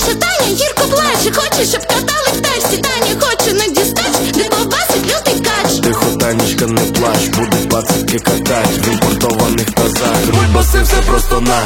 Наша Таня гірко плаче, хоче, щоб катали в тачці. Таня хоче на дістач, де ковбасить лютий кач. Тихо, Танечка, не плач, будуть пацики катать в імпортованих тазах. Руль баси, все просто на.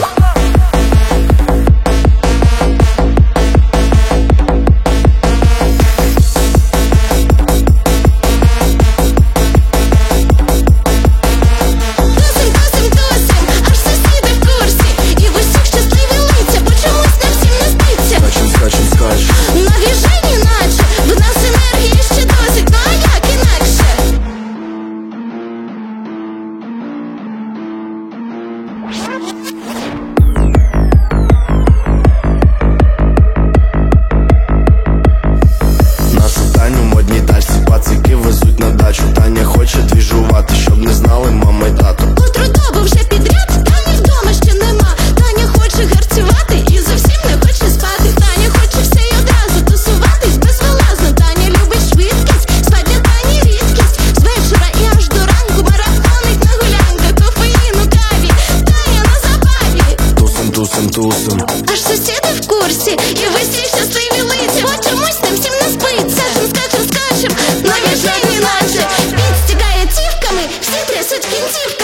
Пацики везуть на дачу. Таня хоче двіжувати, щоб не знали мама й тато. Котру добу вже підряд, Тані вдома ще нема. Таня хоче гарцювати і зовсім не хоче спати. Таня хоче все й одразу тусуватись безвилазно. Таня любить швидкість, спать для Тані рідкість. З вечора і аж до ранку марафонить на гулянках, кофеїн у каві, Таня на забаві. Тусим, тусим, тусим. Аж сусіди в курсі, і ви всі щасливі лиця. Бо чомусь там всім не спиться. Скачем, на віжені наче підстігає цівками, всі трясуть кінцівками.